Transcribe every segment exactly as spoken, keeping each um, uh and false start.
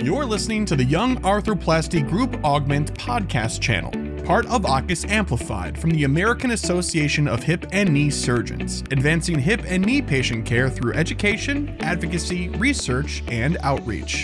You're listening to the Young Arthroplasty Group Augment podcast channel, part of A C U S Amplified from the American Association of Hip and Knee Surgeons, advancing hip and knee patient care through education, advocacy, research, and outreach.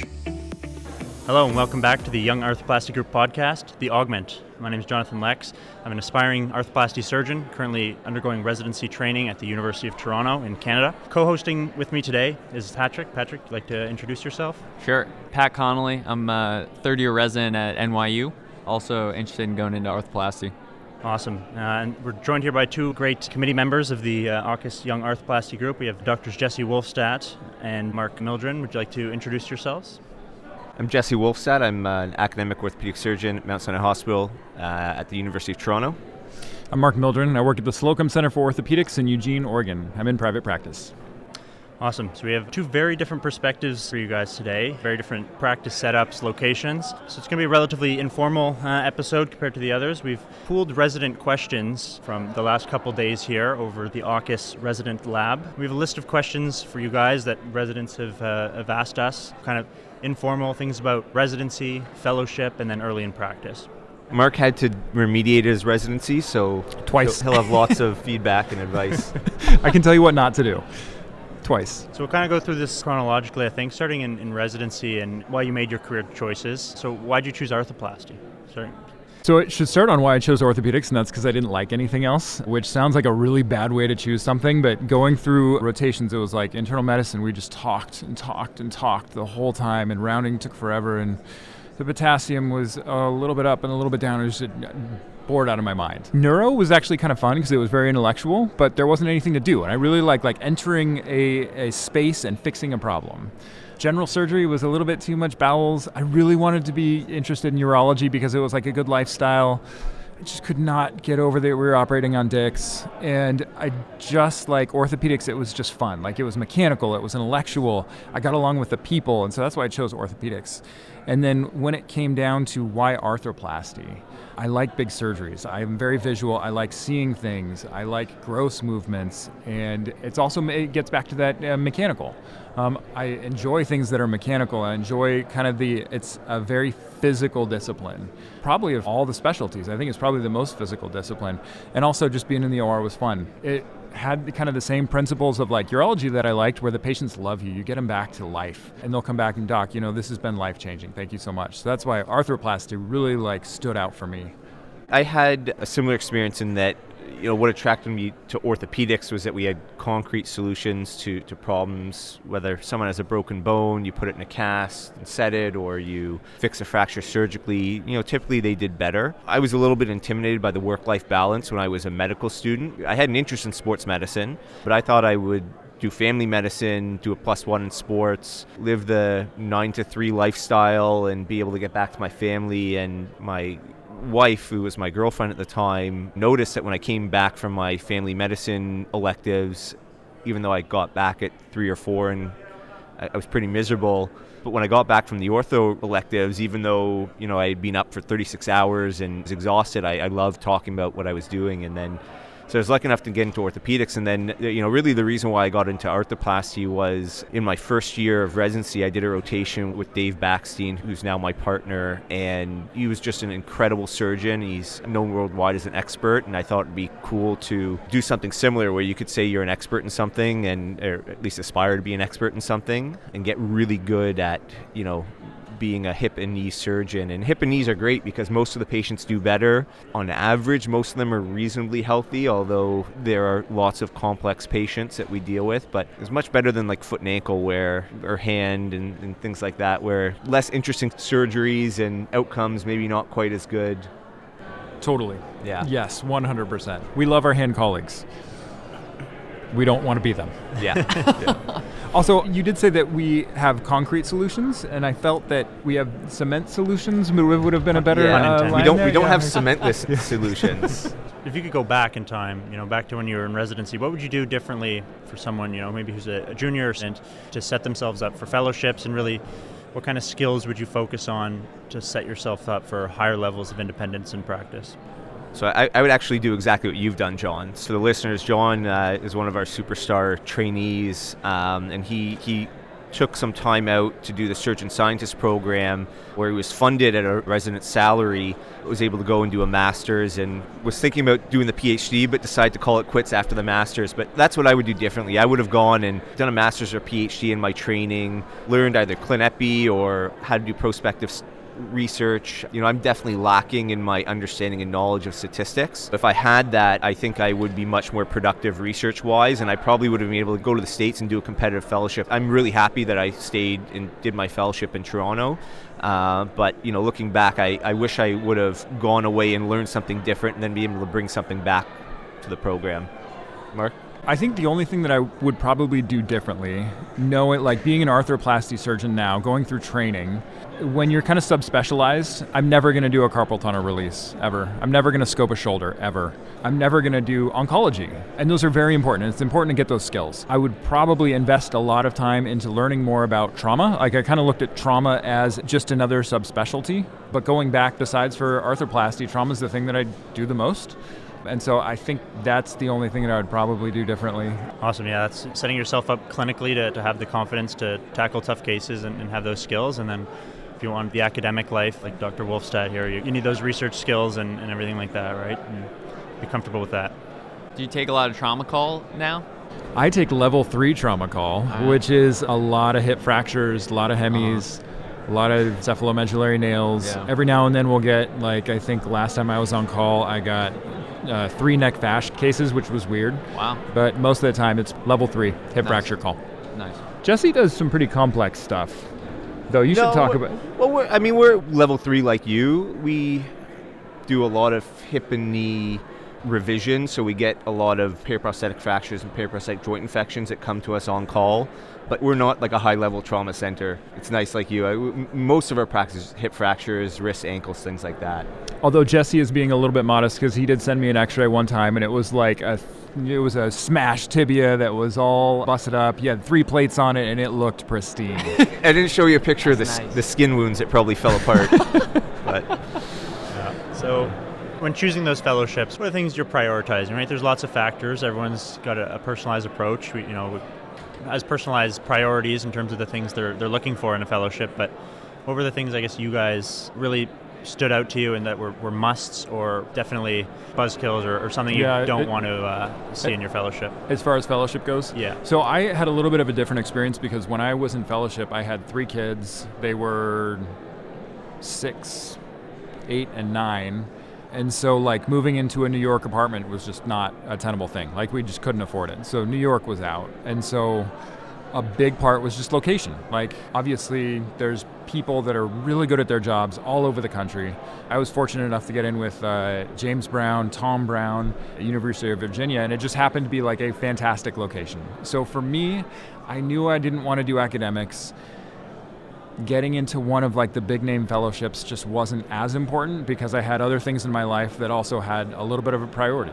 Hello and welcome back to the Young Arthroplasty Group podcast, The Augment. My name is Jonathan Lex. I'm an aspiring arthroplasty surgeon, currently undergoing residency training at the University of Toronto in Canada. Co-hosting with me today is Patrick. Patrick, would you like to introduce yourself? Sure. Pat Connolly. I'm a third-year resident at N Y U, also interested in going into arthroplasty. Awesome. Uh, and we're joined here by two great committee members of the uh, A C U S Young Arthroplasty Group. We have Doctors Jesse Wolfstadt and Mark Mildren. Would you like to introduce yourselves? I'm Jesse Wolfstadt. I'm uh, an academic orthopedic surgeon at Mount Sinai Hospital uh, at the University of Toronto. I'm Mark Mildren. I work at the Slocum Center for Orthopedics in Eugene, Oregon. I'm in private practice. Awesome. So we have two very different perspectives for you guys today, very different practice setups, locations. So it's going to be a relatively informal uh, episode compared to the others. We've pooled resident questions from the last couple days here over the A C U S Resident Lab. We have a list of questions for you guys that residents have, uh, have asked us, kind of informal things about residency, fellowship, and then early in practice. Mark had to remediate his residency, so Twice. he'll have lots of feedback and advice. I can tell you what not to do. Twice. So we'll kind of go through this chronologically, I think, starting in, in residency and why you made your career choices. So why did you choose arthroplasty? Sorry. So it should start on why I chose orthopedics, and that's because I didn't like anything else, which sounds like a really bad way to choose something, but going through rotations, it was like internal medicine, we just talked and talked and talked the whole time, and rounding took forever, and the potassium was a little bit up and a little bit down. It was just bored out of my mind. Neuro was actually kind of fun because it was very intellectual, but there wasn't anything to do, and I really liked like entering a, a space and fixing a problem. General surgery was a little bit too much bowels. I really wanted to be interested in urology because it was like a good lifestyle. I just could not get over that we were operating on dicks. And I just like orthopedics, it was just fun. Like it was mechanical, it was intellectual. I got along with the people, and so that's why I chose orthopedics. And then when it came down to why arthroplasty, I like big surgeries. I'm very visual. I like seeing things. I like gross movements. And it's also, it gets back to that uh, mechanical. Um, I enjoy things that are mechanical. I enjoy kind of the, it's a very physical discipline. Probably of all the specialties, I think it's probably the most physical discipline. And also just being in the O R was fun. It had kind of the same principles of like urology that I liked, where the patients love you. You get them back to life and they'll come back and doc, you know, this has been life-changing. Thank you so much. So that's why arthroplasty really like stood out for me. I had a similar experience in that, you know, what attracted me to orthopedics was that we had concrete solutions to, to problems. Whether someone has a broken bone, you put it in a cast and set it, or you fix a fracture surgically, you know, typically they did better. I was a little bit intimidated by the work-life balance when I was a medical student. I had an interest in sports medicine, but I thought I would do family medicine, do a plus one in sports, live the nine to three lifestyle and be able to get back to my family. And my wife, who was my girlfriend at the time, noticed that when I came back from my family medicine electives, even though I got back at three or four and I was pretty miserable, but when I got back from the ortho electives, even though, you know, I had been up for thirty-six hours and was exhausted, I, I loved talking about what I was doing. And then So I was lucky enough to get into orthopedics, and then, you know, really the reason why I got into arthroplasty was in my first year of residency, I did a rotation with Dave Backstein, who's now my partner, and he was just an incredible surgeon. He's known worldwide as an expert, and I thought it'd be cool to do something similar where you could say you're an expert in something, and or at least aspire to be an expert in something, and get really good at, you know, being a hip and knee surgeon. And hip and knees are great because most of the patients do better. On average, most of them are reasonably healthy, although there are lots of complex patients that we deal with, but it's much better than like foot and ankle where, or hand and, and things like that, where less interesting surgeries and outcomes maybe not quite as good. Totally. Yeah. Yes, one hundred percent. We love our hand colleagues. We don't want to be them. Yeah. Yeah. Also, you did say that we have concrete solutions, and I felt that we have cement solutions would have been a better yeah. uh, line We don't there. we don't yeah. have cementless solutions. If you could go back in time, you know, back to when you were in residency, what would you do differently for someone, you know, maybe who's a, a junior and to set themselves up for fellowships, and really what kind of skills would you focus on to set yourself up for higher levels of independence in practice? So I, I would actually do exactly what you've done, John. So the listeners, John uh, is one of our superstar trainees, um, and he he took some time out to do the surgeon scientist program where he was funded at a resident salary, was able to go and do a master's, and was thinking about doing the PhD but decided to call it quits after the master's. But that's what I would do differently. I would have gone and done a master's or PhD in my training, learned either ClinEpi or how to do prospective research. You know, I'm definitely lacking in my understanding and knowledge of statistics. If I had that, I think I would be much more productive research-wise, and I probably would have been able to go to the States and do a competitive fellowship. I'm really happy that I stayed and did my fellowship in Toronto. Uh, but, you know, looking back, I, I wish I would have gone away and learned something different and then be able to bring something back to the program. Mark? I think the only thing that I would probably do differently, know it like being an arthroplasty surgeon now, going through training, when you're kind of subspecialized, I'm never going to do a carpal tunnel release, ever. I'm never going to scope a shoulder, ever. I'm never going to do oncology. And those are very important. It's important to get those skills. I would probably invest a lot of time into learning more about trauma. Like I kind of looked at trauma as just another subspecialty. But going back, besides for arthroplasty, trauma is the thing that I do the most. And so I think that's the only thing that I would probably do differently. Awesome. Yeah, that's setting yourself up clinically to, to have the confidence to tackle tough cases and, and have those skills. And then if you want the academic life, like Doctor Wolfstad here, you, you need those research skills and, and everything like that, right? And be comfortable with that. Do you take a lot of trauma call now? I take level three trauma call, uh, which is a lot of hip fractures, a lot of hemis, uh, a lot of cephalomedullary nails. Yeah. Every now and then we'll get, like, I think last time I was on call, I got uh, three neck fasc cases, which was weird. Wow. But most of the time it's level three hip nice. fracture call. Nice. Jesse does some pretty complex stuff, though. You no, should talk we're, about... Well, we're, I mean, we're level three like you. We do a lot of hip and knee revision, so we get a lot of periprosthetic fractures and periprosthetic joint infections that come to us on call, but we're not like a high-level trauma center. It's nice like you. I, most of our practice is hip fractures, wrists, ankles, things like that. Although Jesse is being a little bit modest because he did send me an x-ray one time and it was like a it was a smashed tibia that was all busted up. He had three plates on it and it looked pristine. I didn't show you a picture That's of the, nice. the skin wounds that probably fell apart. But yeah. So when choosing those fellowships, what are the things you're prioritizing, right? There's lots of factors. Everyone's got a, a personalized approach. We, you know, has personalized priorities in terms of the things they're they're looking for in a fellowship. But what were the things, I guess, you guys really stood out to you and that were, were musts or definitely buzzkills or, or something yeah, you don't it, want to uh, see it, in your fellowship? As far as fellowship goes? Yeah. So I had a little bit of a different experience because when I was in fellowship, I had three kids. They were six, eight, and nine. And so like moving into a New York apartment was just not a tenable thing. Like we just couldn't afford it. So New York was out. And so a big part was just location. Like obviously there's people that are really good at their jobs all over the country. I was fortunate enough to get in with uh, James Brown, Tom Brown at University of Virginia, and it just happened to be like a fantastic location. So for me, I knew I didn't want to do academics. Getting into one of like the big name fellowships just wasn't as important because I had other things in my life that also had a little bit of a priority.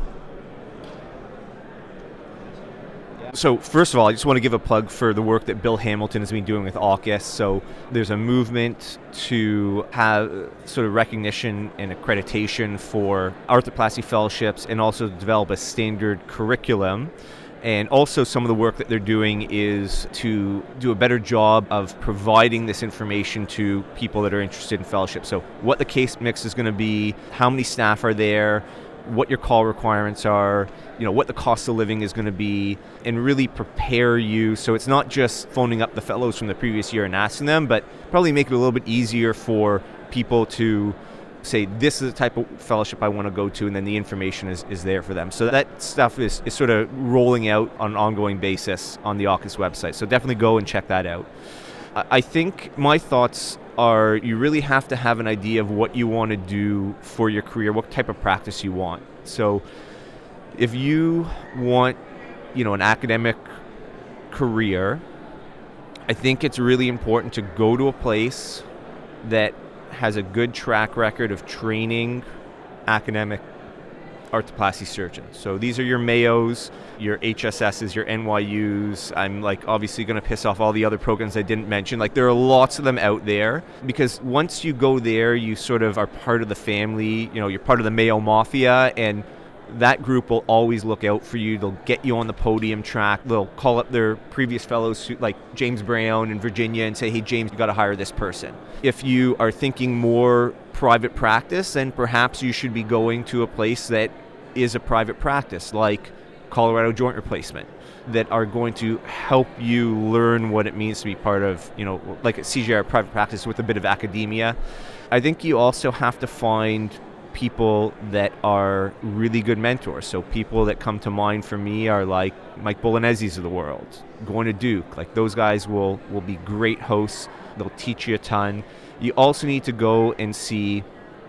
So first of all, I just want to give a plug for the work that Bill Hamilton has been doing with AUKUS. So there's a movement to have sort of recognition and accreditation for arthroplasty fellowships and also develop a standard curriculum. And also some of the work that they're doing is to do a better job of providing this information to people that are interested in fellowship. So what the case mix is going to be, how many staff are there, what your call requirements are, you know, what the cost of living is going to be, and really prepare you so it's not just phoning up the fellows from the previous year and asking them, but probably make it a little bit easier for people to say, this is the type of fellowship I want to go to, and then the information is, is there for them. So that stuff is, is sort of rolling out on an ongoing basis on the AUKUS website. So definitely go and check that out. I think my thoughts are you really have to have an idea of what you want to do for your career, what type of practice you want. So if you want, you know, an academic career, I think it's really important to go to a place that has a good track record of training academic arthroplasty surgeons. So these are your Mayos, your H S S's, your N Y U's. I'm like obviously going to piss off all the other programs I didn't mention. Like there are lots of them out there because once you go there, you sort of are part of the family. You know, you're part of the Mayo Mafia, and that group will always look out for you. They'll get you on the podium track. They'll call up their previous fellows like James Brown in Virginia and say, hey, James, you got to hire this person. If you are thinking more private practice, then perhaps you should be going to a place that is a private practice like Colorado Joint Replacement, that are going to help you learn what it means to be part of, you know, like a C J R private practice with a bit of academia. I think you also have to find people that are really good mentors. So people that come to mind for me are like Mike Bolognesi's of the world, going to Duke. Like those guys will, will be great hosts. They'll teach you a ton. You also need to go and see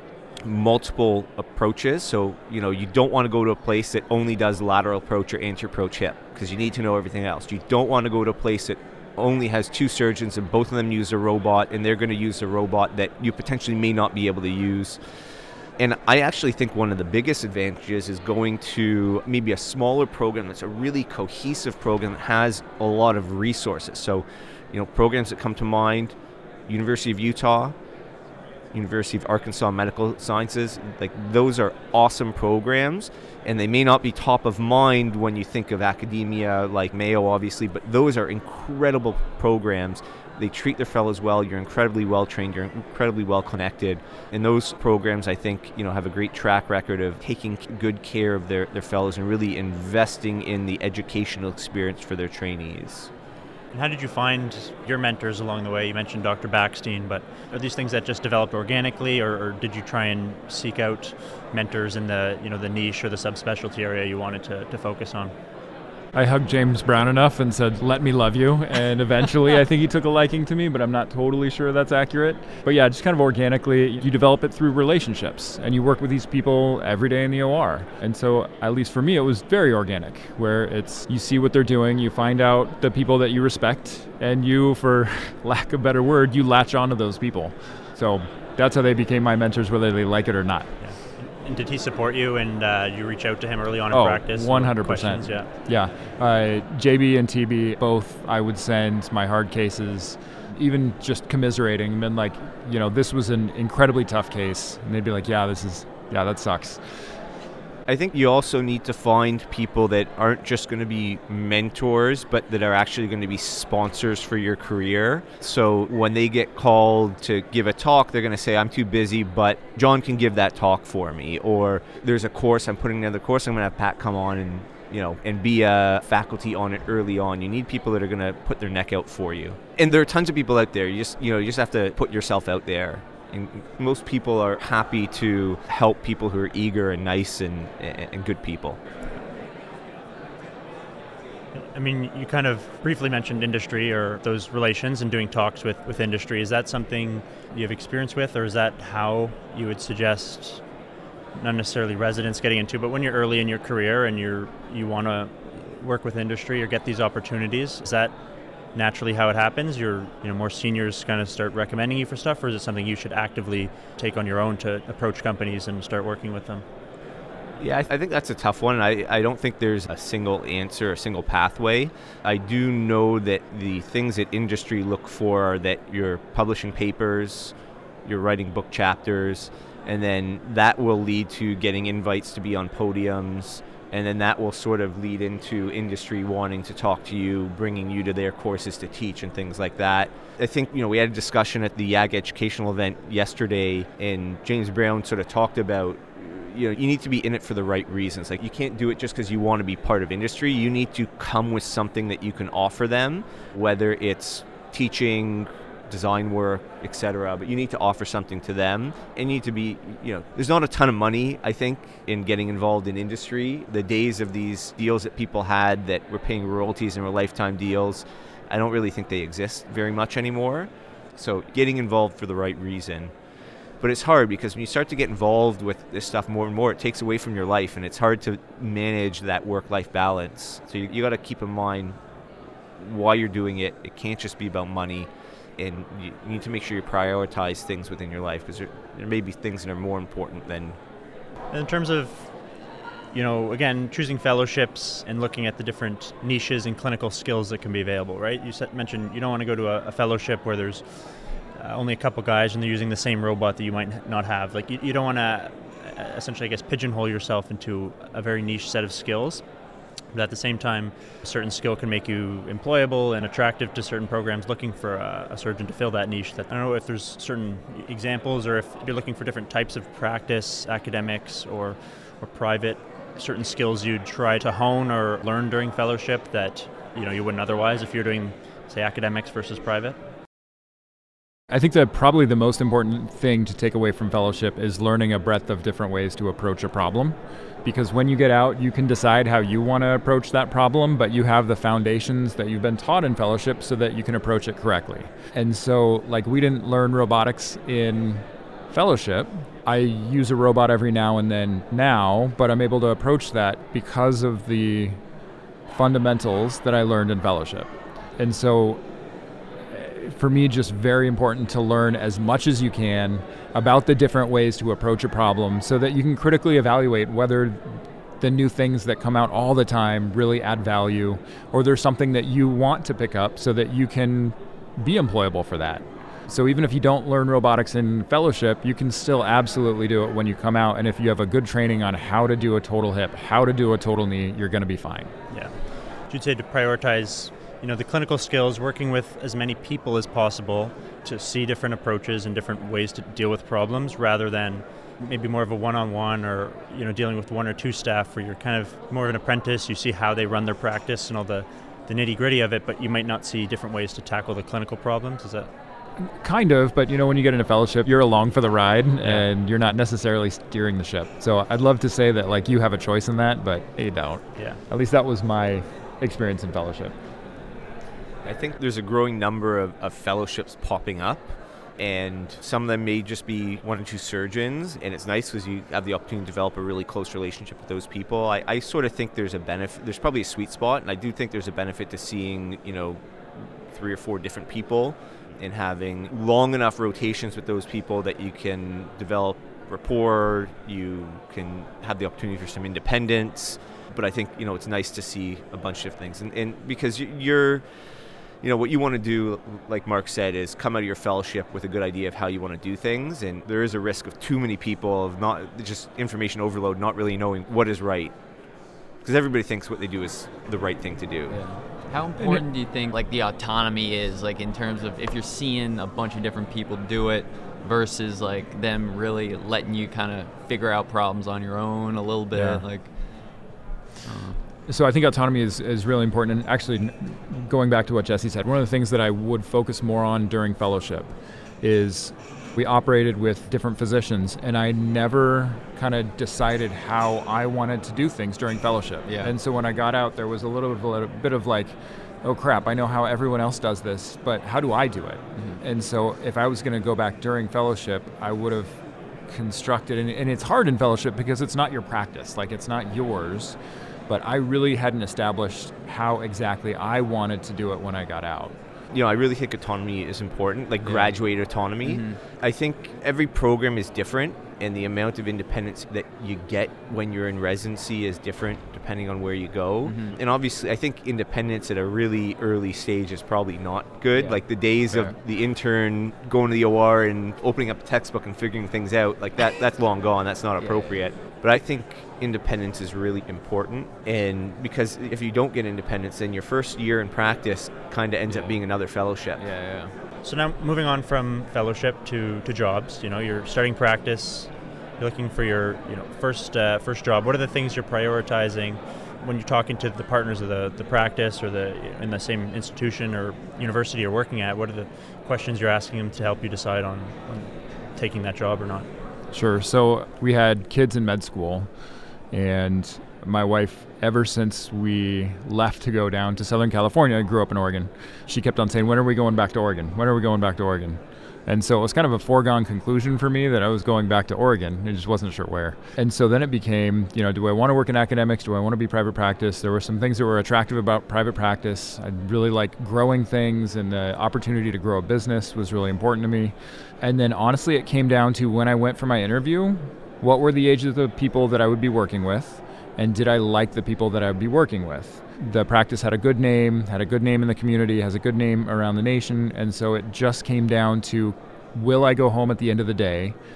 multiple approaches. So, you know, you don't want to go to a place that only does lateral approach or anterior approach hip, because you need to know everything else. You don't want to go to a place that only has two surgeons and both of them use a robot, and they're going to use a robot that you potentially may not be able to use. And I actually think one of the biggest advantages is going to maybe a smaller program that's a really cohesive program that has a lot of resources. So, you know, programs that come to mind, University of Utah, University of Arkansas Medical Sciences, like those are awesome programs, and they may not be top of mind when you think of academia like Mayo, obviously, but those are incredible programs. They treat their fellows well. You're incredibly well trained. You're incredibly well connected. And those programs, I think, you know, have a great track record of taking good care of their, their fellows and really investing in the educational experience for their trainees. And how did you find your mentors along the way? You mentioned Doctor Backstein, but are these things that just developed organically, or, or did you try and seek out mentors in the, you know, the niche or the subspecialty area you wanted to, to focus on? I hugged James Brown enough and said, let me love you. And eventually I think he took a liking to me, but I'm not totally sure that's accurate. But yeah, just kind of organically, you develop it through relationships, and you work with these people every day in the O R. And so at least for me, it was very organic, where it's, you see what they're doing, you find out the people that you respect, and you, for lack of a better word, you latch onto those people. So that's how they became my mentors, whether they like it or not. Yeah. And did he support you, and uh, you reach out to him early on in oh, practice? one hundred percent. Yeah. Yeah. Uh, J B and T B, both I would send my hard cases, even just commiserating, and been like, you know, this was an incredibly tough case. And they'd be like, yeah, this is, yeah, that sucks. I think you also need to find people that aren't just going to be mentors, but that are actually going to be sponsors for your career. So when they get called to give a talk, they're going to say, I'm too busy, but John can give that talk for me. Or there's a course, I'm putting another course, I'm going to have Pat come on and, you know, and be a faculty on it early on. You need people that are going to put their neck out for you. And there are tons of people out there. You just, you know, you just have to put yourself out there. And most people are happy to help people who are eager and nice and, and good people. I mean, you kind of briefly mentioned industry or those relations and doing talks with, with industry. Is that something you have experience with, or is that how you would suggest, not necessarily residents getting into, but when you're early in your career and you're you want to work with industry or get these opportunities, is that naturally how it happens? You're, you know, more seniors kind of start recommending you for stuff, or is it something you should actively take on your own to approach companies and start working with them? Yeah, I, th- I think that's a tough one. I, I don't think there's a single answer, a single pathway. I do know that the things that industry look for are that you're publishing papers, you're writing book chapters, and then that will lead to getting invites to be on podiums. And then that will sort of lead into industry wanting to talk to you, bringing you to their courses to teach and things like that. I think, you know, we had a discussion at the Y A G educational event yesterday, and James Brown sort of talked about, you know, you need to be in it for the right reasons. Like, you can't do it just because you want to be part of industry. You need to come with something that you can offer them, whether it's teaching, design work, et cetera. But you need to offer something to them, and you need to be, you know, there's not a ton of money, I think, in getting involved in industry. The days of these deals that people had that were paying royalties and were lifetime deals, I don't really think they exist very much anymore. So getting involved for the right reason. But it's hard because when you start to get involved with this stuff more and more, it takes away from your life, and it's hard to manage that work-life balance. So you, you got to keep in mind why you're doing it. It can't just be about money. And you need to make sure you prioritize things within your life, because there, there may be things that are more important than... In terms of, you know, again, choosing fellowships and looking at the different niches and clinical skills that can be available, right? You said, mentioned you don't want to go to a, a fellowship where there's uh, only a couple guys and they're using the same robot that you might not have. Like, you, you don't want to essentially, I guess, pigeonhole yourself into a very niche set of skills. But at the same time, a certain skill can make you employable and attractive to certain programs looking for a, a surgeon to fill that niche. That I don't know if there's certain examples, or if you're looking for different types of practice, academics or or private, certain skills you'd try to hone or learn during fellowship that you know you wouldn't otherwise if you're doing, say, academics versus private. I think that probably the most important thing to take away from fellowship is learning a breadth of different ways to approach a problem. Because when you get out, you can decide how you want to approach that problem, but you have the foundations that you've been taught in fellowship so that you can approach it correctly. And so, like, we didn't learn robotics in fellowship. I use a robot every now and then now, but I'm able to approach that because of the fundamentals that I learned in fellowship. And so, for me, just very important to learn as much as you can about the different ways to approach a problem so that you can critically evaluate whether the new things that come out all the time really add value, or there's something that you want to pick up so that you can be employable for that. So even if you don't learn robotics in fellowship, you can still absolutely do it when you come out. And if you have a good training on how to do a total hip, how to do a total knee, you're going to be fine. Yeah. You'd say to prioritize you know, the clinical skills, working with as many people as possible to see different approaches and different ways to deal with problems, rather than maybe more of a one-on-one or, you know, dealing with one or two staff where you're kind of more of an apprentice. You see how they run their practice and all the, the nitty-gritty of it, but you might not see different ways to tackle the clinical problems. Is that? Kind of, but you know, when you get into fellowship, you're along for the ride, yeah. and you're not necessarily steering the ship. So I'd love to say that, like, you have a choice in that, but you don't. Yeah. At least that was my experience in fellowship. I think there's a growing number of, of fellowships popping up, and some of them may just be one or two surgeons, and it's nice because you have the opportunity to develop a really close relationship with those people. I, I sort of think there's a benefit, there's probably a sweet spot, and I do think there's a benefit to seeing, you know, three or four different people and having long enough rotations with those people that you can develop rapport, you can have the opportunity for some independence. But I think, you know, it's nice to see a bunch of things, and, and because you're You know, what you want to do, like Mark said, is come out of your fellowship with a good idea of how you want to do things, and there is a risk of too many people, of not just information overload, not really knowing what is right, because everybody thinks what they do is the right thing to do. Yeah. How important do you think, like, the autonomy is, like, in terms of if you're seeing a bunch of different people do it versus, like, them really letting you kind of figure out problems on your own a little bit, yeah. like, I don't know. So I think autonomy is, is really important. And actually, going back to what Jesse said, one of the things that I would focus more on during fellowship is we operated with different physicians, and I never kind of decided how I wanted to do things during fellowship. Yeah. And so when I got out, there was a little, a little bit of like, oh crap, I know how everyone else does this, but how do I do it? Mm-hmm. And so if I was going to go back during fellowship, I would have constructed, and, and it's hard in fellowship because it's not your practice, like it's not yours. But I really hadn't established how exactly I wanted to do it when I got out. You know, I really think autonomy is important, like yeah. graduate autonomy. Mm-hmm. I think every program is different, and the amount of independence that you get when you're in residency is different depending on where you go. Mm-hmm. And obviously, I think independence at a really early stage is probably not good. Yeah. Like the days Fair. of the intern going to the O R and opening up a textbook and figuring things out, like that, that's long gone. That's not appropriate. Yeah. But I think independence is really important, and because if you don't get independence, then your first year in practice kind of ends yeah. up being another fellowship. Yeah, yeah. So now moving on from fellowship to, to jobs, you know, you're starting practice, you're looking for your you know first uh, first job. What are the things you're prioritizing when you're talking to the partners of the, the practice or the in the same institution or university you're working at? What are the questions you're asking them to help you decide on, on taking that job or not? Sure. So we had kids in med school, and my wife, ever since we left to go down to Southern California, grew up in Oregon, she kept on saying, when are we going back to Oregon? When are we going back to Oregon? And so it was kind of a foregone conclusion for me that I was going back to Oregon. I just wasn't sure where. And so then it became, you know, do I want to work in academics? Do I want to be private practice? There were some things that were attractive about private practice. I really like growing things, and the opportunity to grow a business was really important to me. And then honestly, it came down to when I went for my interview, what were the ages of the people that I would be working with? And did I like the people that I would be working with? The practice had a good name, had a good name in the community, has a good name around the nation, and so it just came down to, will I go home at the end of the day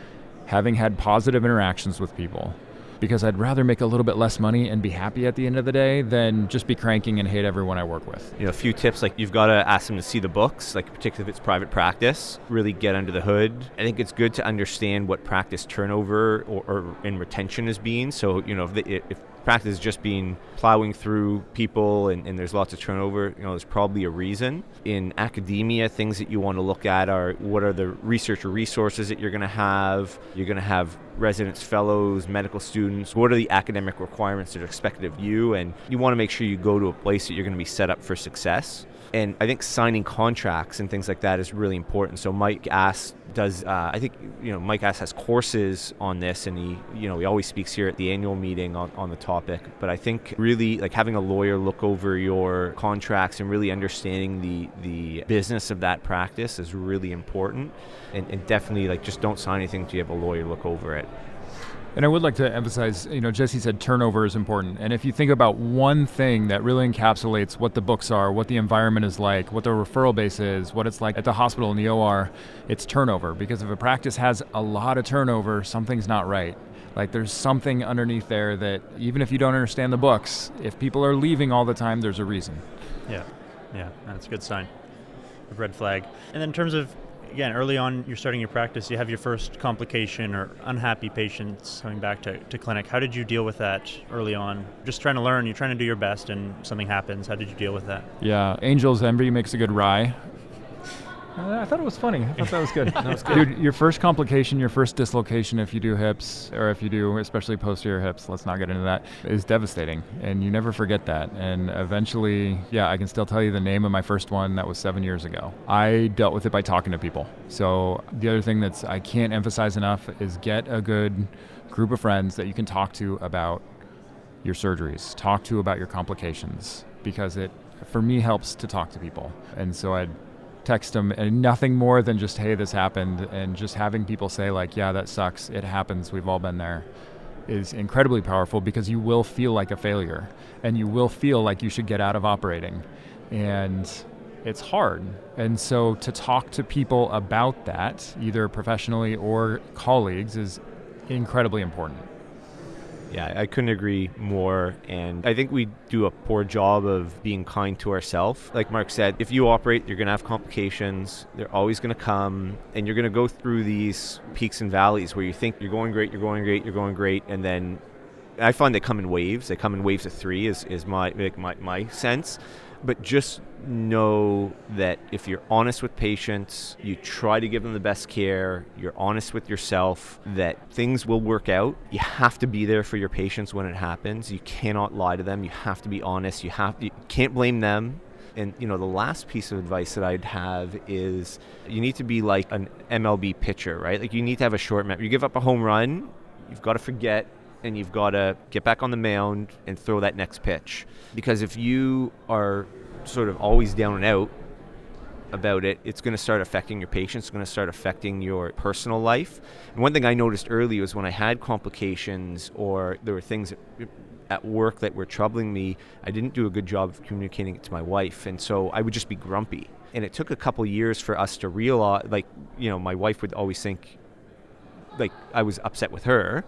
having had positive interactions with people, because I'd rather make a little bit less money and be happy at the end of the day than just be cranking and hate everyone I work with. You know, a few tips, like you've got to ask them to see the books, like particularly if it's private practice, really get under the hood. I think it's good to understand what practice turnover or, or in retention is being. So, you know, if, the, if practice is just being plowing through people and, and there's lots of turnover, you know, there's probably a reason. In academia, things that you want to look at are what are the research or resources that you're going to have. You're going to have residents, fellows, medical students. What are the academic requirements that are expected of you? And you want to make sure you go to a place that you're going to be set up for success. And I think signing contracts and things like that is really important. So Mike Ass does, uh, I think, you know, Mike Ass has courses on this, and he, you know, he always speaks here at the annual meeting on, on the topic. But I think really like having a lawyer look over your contracts and really understanding the, the business of that practice is really important. And, and definitely like just don't sign anything until you have a lawyer look over it. And I would like to emphasize, you know, Jesse said turnover is important. And if you think about one thing that really encapsulates what the books are, what the environment is like, what the referral base is, what it's like at the hospital in the O R, it's turnover. Because if a practice has a lot of turnover, something's not right. Like there's something underneath there that even if you don't understand the books, if people are leaving all the time, there's a reason. Yeah, yeah, that's a good sign. A red flag. And then in terms of, again, early on, you're starting your practice, you have your first complication or unhappy patients coming back to, to clinic. How did you deal with that early on? Just trying to learn, you're trying to do your best and something happens. How did you deal with that? Yeah, Angel's Envy makes a good rye. Uh, I thought it was funny. I thought that was good. That was good. Dude, your first complication, your first dislocation, if you do hips, or if you do especially posterior hips, let's not get into that, is devastating. And you never forget that. And eventually, yeah, I can still tell you the name of my first one. That was seven years ago. I dealt with it by talking to people. So the other thing that's I can't emphasize enough is get a good group of friends that you can talk to about your surgeries, talk to about your complications, because it, for me, helps to talk to people. And so I'd text them, and nothing more than just, hey, this happened, and just having people say like, yeah, that sucks, it happens, we've all been there, is incredibly powerful, because you will feel like a failure and you will feel like you should get out of operating, and it's hard. And so to talk to people about that, either professionally or colleagues, is incredibly important. Yeah, I couldn't agree more. And I think we do a poor job of being kind to ourselves. Like Mark said, if you operate, you're going to have complications. They're always going to come. And you're going to go through these peaks and valleys where you think you're going great, you're going great, you're going great. And then I find they come in waves. They come in waves of three is, is my, like my my sense. But just know that if you're honest with patients, you try to give them the best care, you're honest with yourself, that things will work out. You have to be there for your patients when it happens. You cannot lie to them. You have to be honest. You have you can't blame them. And, you know, the last piece of advice that I'd have is you need to be like an M L B pitcher, right? Like you need to have a short memory. You give up a home run, you've got to forget, and you've got to get back on the mound and throw that next pitch. Because if you are sort of always down and out about it, it's going to start affecting your patients, it's going to start affecting your personal life. And one thing I noticed early was when I had complications or there were things at work that were troubling me, I didn't do a good job of communicating it to my wife. And so I would just be grumpy. And it took a couple years for us to realize, like, you know, my wife would always think like I was upset with her,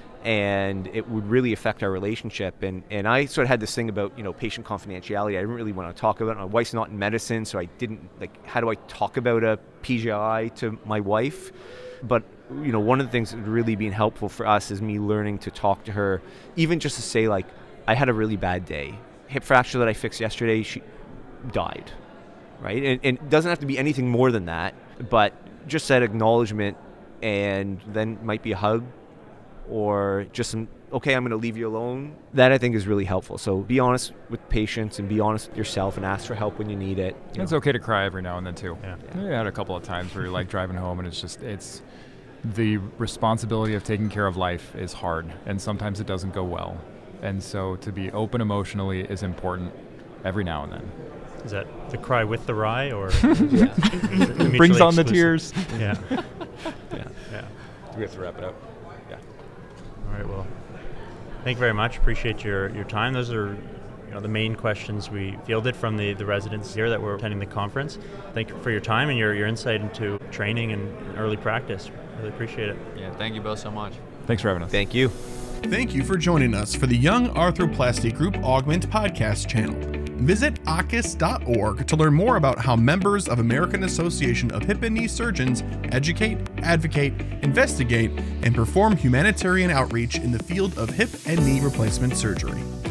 and it would really affect our relationship. And, and I sort of had this thing about, you know, patient confidentiality. I didn't really want to talk about it. My wife's not in medicine, so I didn't, like, how do I talk about a P G I to my wife? But, you know, one of the things that's really been helpful for us is me learning to talk to her, even just to say, like, I had a really bad day. Hip fracture that I fixed yesterday, she died, right? And, and it doesn't have to be anything more than that, but just that acknowledgement, and then might be a hug, or just some, okay, I'm going to leave you alone. That I think is really helpful. So be honest with patients and be honest with yourself and ask for help when you need it. You it's know. okay to cry every now and then too. Yeah. Yeah. I had a couple of times where you're like driving home and it's just, it's the responsibility of taking care of life is hard, and sometimes it doesn't go well. And so to be open emotionally is important every now and then. Is that the cry with the rye, or is it, is it brings on exclusive? the tears? Yeah. Yeah. Yeah. We have to wrap it up. Yeah. All right. Well, thank you very much. Appreciate your, your time. Those are, you know, the main questions we fielded from the, the residents here that were attending the conference. Thank you for your time and your, your insight into training and early practice. Really appreciate it. Yeah, thank you both so much. Thanks for having us. Thank you. Thank you for joining us for the Young Arthroplasty Group Augment podcast channel. Visit A C U S dot org to learn more about how members of American Association of Hip and Knee Surgeons educate, advocate, investigate, and perform humanitarian outreach in the field of hip and knee replacement surgery.